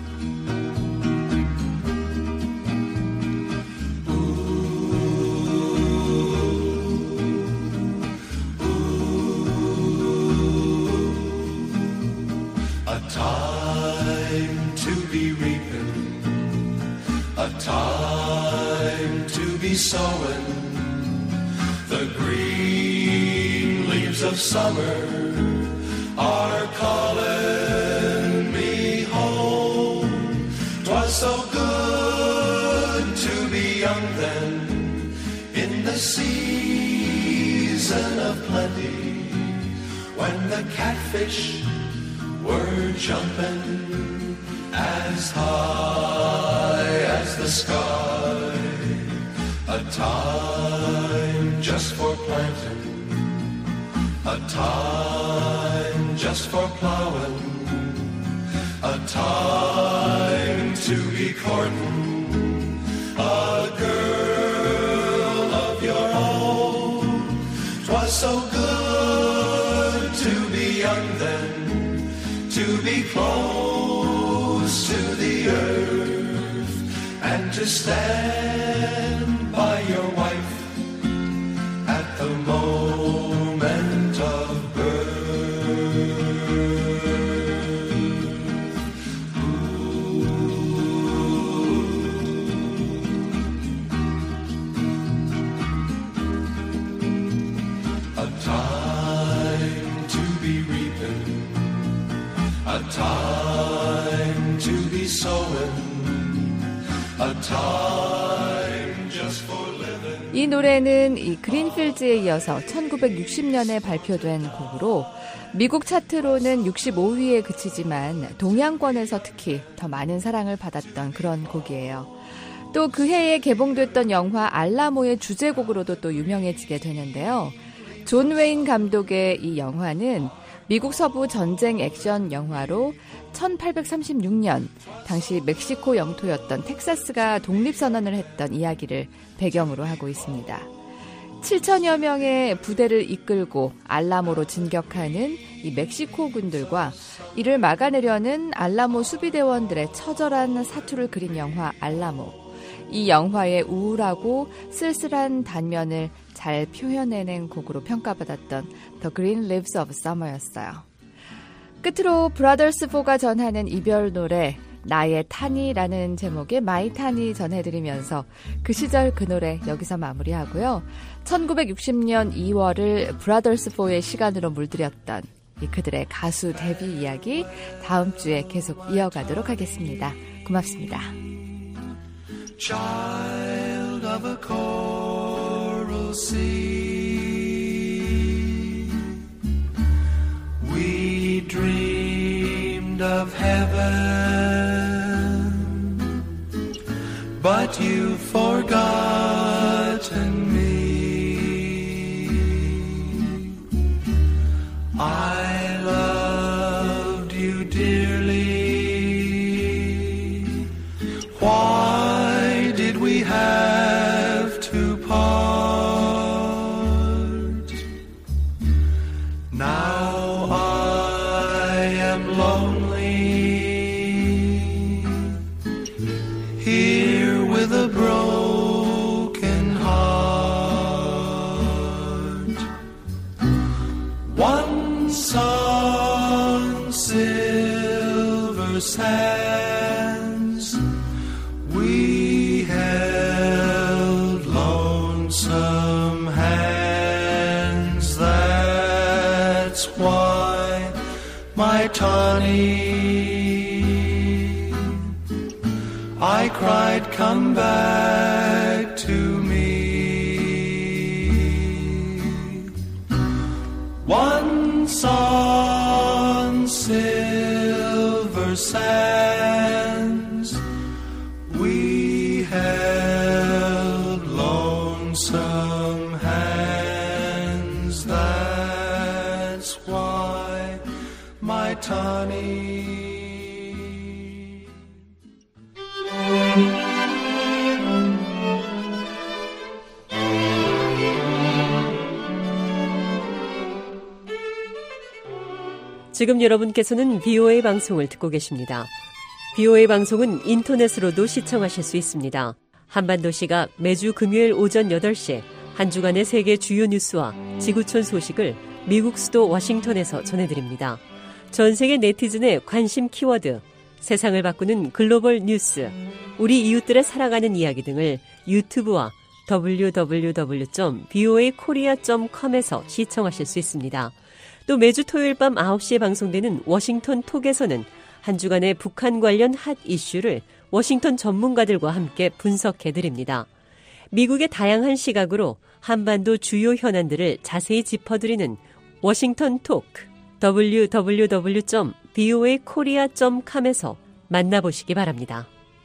Time to be reaping, a time to be sowing. The green leaves of summer are calling me home. 'Twas so good to be young then, in the season of plenty, when the catfish were jumping as high as the sky. A time just for planting, a time just for plowing, a time to be courting a girl of your own. 'Twas so good to be young then, to be close to the earth, and to stand by your wife at the moment of birth. A time to be reaping, a time to be sowing, a time just for living. 이 노래는 이 그린필즈에 이어서 천구백육십 년에 발표된 곡으로 미국 차트로는 육십오 위에 그치지만 동양권에서 특히 더 많은 사랑을 받았던 그런 곡이에요. 또 그 해에 개봉됐던 영화 알라모의 주제곡으로도 또 유명해지게 되는데요. 존 웨인 감독의 이 영화는 미국 서부 전쟁 액션 영화로 천팔백삼십육 년 당시 멕시코 영토였던 텍사스가 독립선언을 했던 이야기를 배경으로 하고 있습니다. 칠천여 명의 부대를 이끌고 알라모로 진격하는 이 멕시코 군들과 이를 막아내려는 알라모 수비대원들의 처절한 사투를 그린 영화 알라모. 이 영화의 우울하고 쓸쓸한 단면을 잘 표현해낸 곡으로 평가받았던 The Green Leaves of Summer였어요. 끝으로 브라더스 포가 전하는 이별 노래 나의 타니라는 제목의 마이 타니 전해드리면서 그 시절 그 노래 여기서 마무리하고요. 천구백육십 년 이월을 브라더스 포의 시간으로 물들였던 이 그들의 가수 데뷔 이야기 다음 주에 계속 이어가도록 하겠습니다. 고맙습니다. Child of a coral sea, we dreamed of heaven, but you've forgotten me. I loved you dearly. Why we have to part? Now I am lonely, here with a broken heart. Once on silver sands we held lonesome hands. That's why, my Tawny, I cried, come back to me. Once on silver sands we 지금 여러분께서는 비오에이 방송을 듣고 계십니다. 비오에이 방송은 인터넷으로도 시청하실 수 있습니다. 한반도시가 매주 금요일 오전 여덟 시에 한 주간의 세계 주요 뉴스와 지구촌 소식을 미국 수도 워싱턴에서 전해드립니다. 전 세계 네티즌의 관심 키워드, 세상을 바꾸는 글로벌 뉴스, 우리 이웃들의 살아가는 이야기 등을 유튜브와 더블유 더블유 더블유 점 비오에이 코리아 점 컴에서 시청하실 수 있습니다. 또 매주 토요일 밤 아홉 시에 방송되는 워싱턴 톡에서는 한 주간의 북한 관련 핫 이슈를 워싱턴 전문가들과 함께 분석해드립니다. 미국의 다양한 시각으로 한반도 주요 현안들을 자세히 짚어드리는 워싱턴 톡, 더블유 더블유 더블유 점 비오에이 코리아 점 컴에서 만나보시기 바랍니다.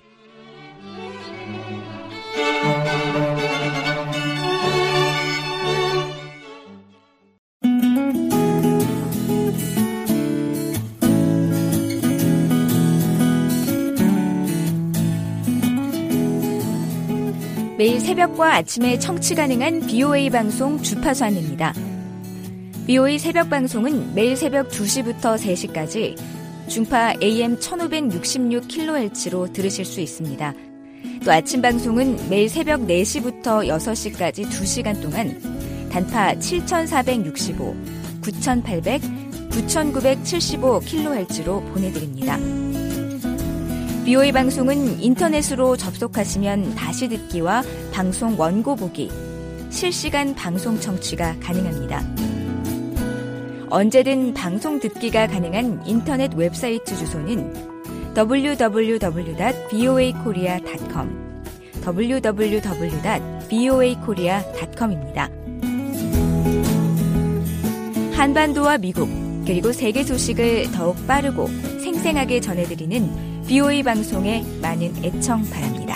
매일 새벽과 아침에 청취 가능한 비오에이 방송 주파수 안내입니다. 비오에이 새벽 방송은 매일 새벽 두 시부터 세 시까지 중파 에이엠 천오백육십육 킬로헤르츠로 들으실 수 있습니다. 또 아침 방송은 매일 새벽 네 시부터 여섯 시까지 두 시간 동안 단파 칠천사백육십오, 구천팔백, 구천구백칠십오 킬로헤르츠로 보내드립니다. 비오에이 방송은 인터넷으로 접속하시면 다시 듣기와 방송 원고 보기, 실시간 방송 청취가 가능합니다. 언제든 방송 듣기가 가능한 인터넷 웹사이트 주소는 더블유 더블유 더블유 닷 비오에이 코리아 닷 컴, 더블유 더블유 더블유 닷 비오에이 코리아 닷 컴입니다. 한반도와 미국, 그리고 세계 소식을 더욱 빠르고 생생하게 전해드리는 비오에이 방송에 많은 애청 바랍니다.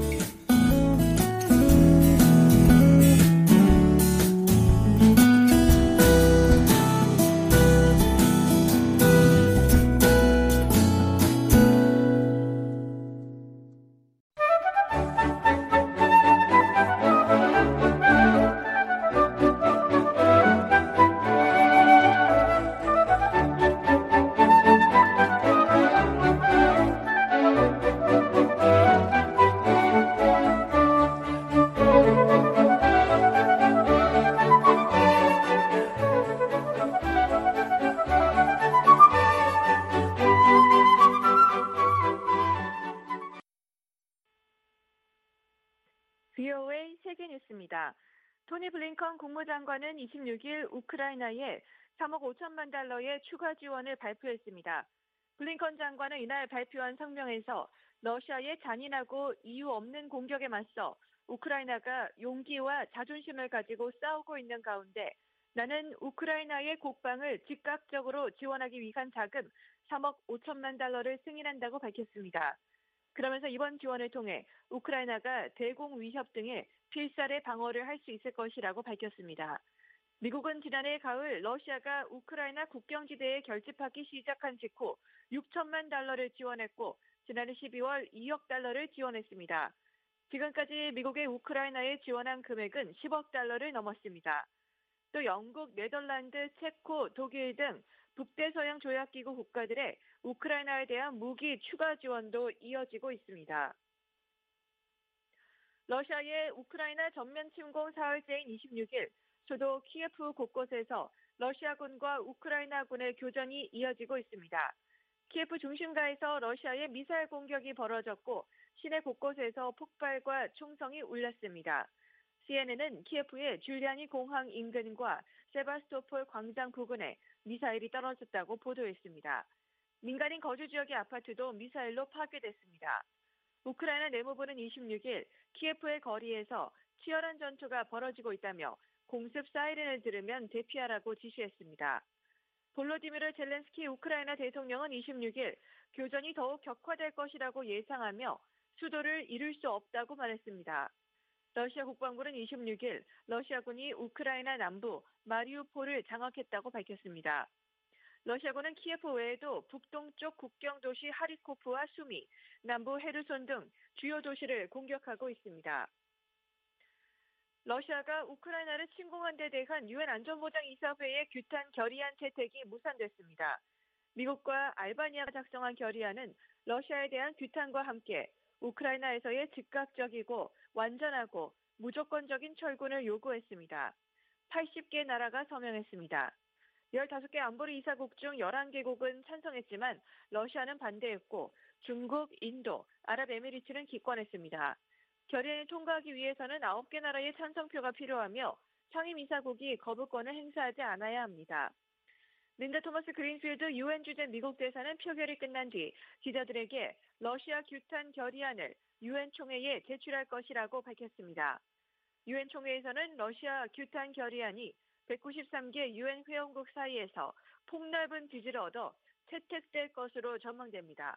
비오에이 세계뉴스입니다. 토니 블링컨 국무장관은 이십육 일 우크라이나에 삼억 오천만 달러의 추가 지원을 발표했습니다. 블링컨 장관은 이날 발표한 성명에서 러시아의 잔인하고 이유 없는 공격에 맞서 우크라이나가 용기와 자존심을 가지고 싸우고 있는 가운데 나는 우크라이나의 국방을 즉각적으로 지원하기 위한 자금 삼억 오천만 달러를 승인한다고 밝혔습니다. 그러면서 이번 지원을 통해 우크라이나가 대공 위협 등의 필살의 방어를 할 수 있을 것이라고 밝혔습니다. 미국은 지난해 가을 러시아가 우크라이나 국경지대에 결집하기 시작한 직후 육천만 달러를 지원했고 지난해 십이월 이억 달러를 지원했습니다. 지금까지 미국의 우크라이나에 지원한 금액은 십억 달러를 넘었습니다. 또 영국, 네덜란드, 체코, 독일 등 북대서양 조약기구 국가들의 우크라이나에 대한 무기 추가 지원도 이어지고 있습니다. 러시아의 우크라이나 전면 침공 사흘째인 이십육 일 수도 키예프 곳곳에서 러시아군과 우크라이나군의 교전이 이어지고 있습니다. 키예프 중심가에서 러시아의 미사일 공격이 벌어졌고 시내 곳곳에서 폭발과 총성이 울렸습니다. 씨엔엔은 키예프의 줄리아니 공항 인근과 세바스토폴 광장 부근에 미사일이 떨어졌다고 보도했습니다. 민간인 거주 지역의 아파트도 미사일로 파괴됐습니다. 우크라이나 내무부는 이십육 일 키예프의 거리에서 치열한 전투가 벌어지고 있다며 공습 사이렌을 들으면 대피하라고 지시했습니다. 볼로디미르 젤렌스키 우크라이나 대통령은 이십육 일 교전이 더욱 격화될 것이라고 예상하며 수도를 잃을 수 없다고 말했습니다. 러시아 국방부는 이십육 일 러시아군이 우크라이나 남부 마리우폴을 장악했다고 밝혔습니다. 러시아군은 키예프 외에도 북동쪽 국경 도시 하리코프와 수미, 남부 헤르손 등 주요 도시를 공격하고 있습니다. 러시아가 우크라이나를 침공한 데 대한 유엔 안전보장이사회의 규탄 결의안 채택이 무산됐습니다. 미국과 알바니아가 작성한 결의안은 러시아에 대한 규탄과 함께 우크라이나에서의 즉각적이고 완전하고 무조건적인 철군을 요구했습니다. 팔십 개 나라가 서명했습니다. 열다섯 개 안보리 이사국 중 열한 개국은 찬성했지만 러시아는 반대했고 중국, 인도, 아랍에미리트는 기권했습니다. 결의안을 통과하기 위해서는 아홉 개 나라의 찬성표가 필요하며 상임이사국이 거부권을 행사하지 않아야 합니다. 린다 토머스 그린필드 유엔 주재 미국 대사는 표결이 끝난 뒤 기자들에게 러시아 규탄 결의안을 유엔 총회에 제출할 것이라고 밝혔습니다. 유엔 총회에서는 러시아 규탄 결의안이 백구십삼 개 유엔 회원국 사이에서 폭넓은 지지를 얻어 채택될 것으로 전망됩니다.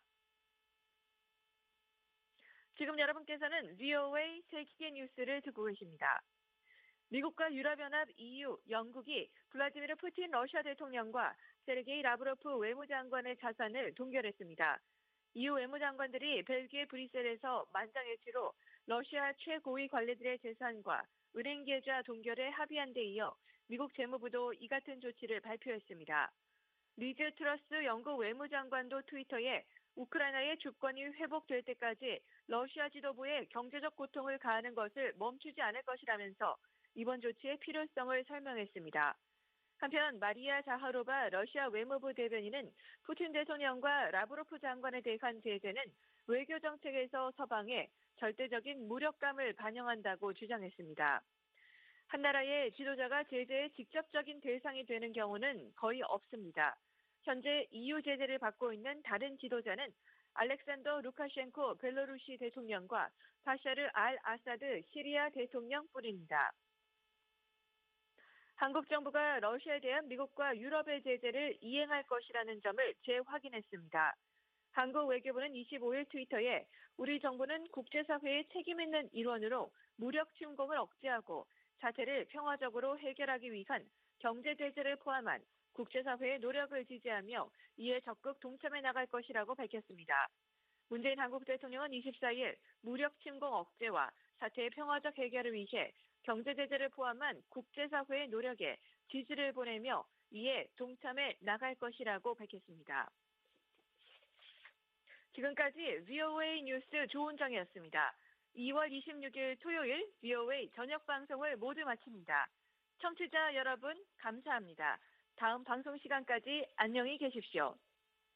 지금 여러분께서는 브이오에이 세계 뉴스를 듣고 계십니다. 미국과 유럽연합, 이유, 영국이 블라디미르 푸틴 러시아 대통령과 세르게이 라브로프 외무장관의 자산을 동결했습니다. 이유 외무장관들이 벨기에 브뤼셀에서 만장일치로 러시아 최고위 관리들의 재산과 은행 계좌 동결에 합의한 데 이어 미국 재무부도 이 같은 조치를 발표했습니다. 리즈 트러스 영국 외무장관도 트위터에 우크라이나의 주권이 회복될 때까지 러시아 지도부에 경제적 고통을 가하는 것을 멈추지 않을 것이라면서 이번 조치의 필요성을 설명했습니다. 한편 마리아 자하로바 러시아 외무부 대변인은 푸틴 대통령과 라브로프 장관에 대한 제재는 외교 정책에서 서방에 절대적인 무력감을 반영한다고 주장했습니다. 한 나라의 지도자가 제재의 직접적인 대상이 되는 경우는 거의 없습니다. 현재 이유 제재를 받고 있는 다른 지도자는 알렉산더 루카셴코 벨로루시 대통령과 바샤르 알 아사드 시리아 대통령뿐입니다. 한국 정부가 러시아에 대한 미국과 유럽의 제재를 이행할 것이라는 점을 재확인했습니다. 한국 외교부는 이십오 일 트위터에 우리 정부는 국제사회의 책임 있는 일원으로 무력 침공을 억제하고 사태를 평화적으로 해결하기 위한 경제 제재를 포함한 국제사회의 노력을 지지하며 이에 적극 동참해 나갈 것이라고 밝혔습니다. 문재인 한국 대통령은 이십사 일 무력 침공 억제와 사태의 평화적 해결을 위해 경제 제재를 포함한 국제사회의 노력에 지지를 보내며 이에 동참해 나갈 것이라고 밝혔습니다. 지금까지 브이오에이 뉴스 조은정이었습니다. 이월 이십육일 토요일 브이오에이 저녁 방송을 모두 마칩니다. 청취자 여러분 감사합니다. 다음 방송 시간까지 안녕히 계십시오.